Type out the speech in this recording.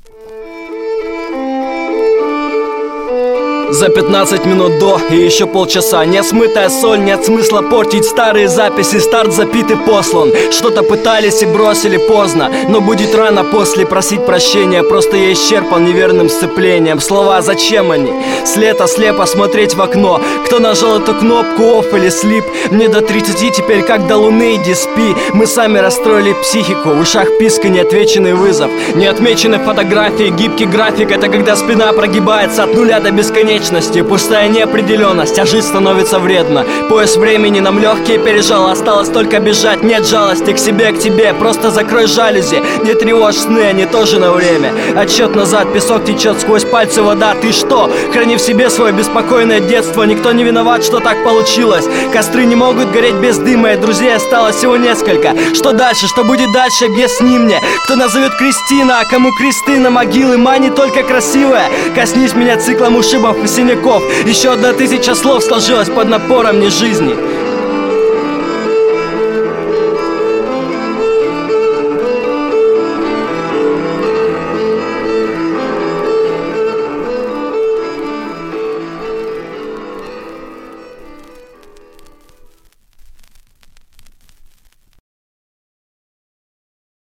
За 15 минут до и еще полчаса. Не смытая соль, нет смысла портить старые записи. Старт запит и послан. Что-то пытались и бросили поздно, но будет рано после просить прощения. Просто я исчерпан неверным сцеплением. Слова зачем они? Слепо смотреть в окно. Кто нажал эту кнопку off или sleep? Мне до 30 теперь как до луны, иди спи. Мы сами расстроили психику. В ушах писк и неотвеченный вызов. Не отмечены фотографии, гибкий график. Это когда спина прогибается от нуля до бесконечности. Пустая неопределенность, а жить становится вредно. Пояс времени нам легкие пережал. Осталось только бежать, нет жалости к себе, к тебе. Просто закрой жалюзи, не тревожь сны, они тоже на время. Отсчет назад, песок течет сквозь пальцы, вода. Ты что? Храни в себе свое беспокойное детство. Никто не виноват, что так получилось. Костры не могут гореть без дыма, и друзей осталось всего несколько. Что дальше? Что будет дальше? Объясни мне. Кто назовет Кристина, а кому кресты на могилы? Мани только красивая. Коснись меня циклом ушибов и синяков. Еще 1000 слов сложилось под напором не жизни.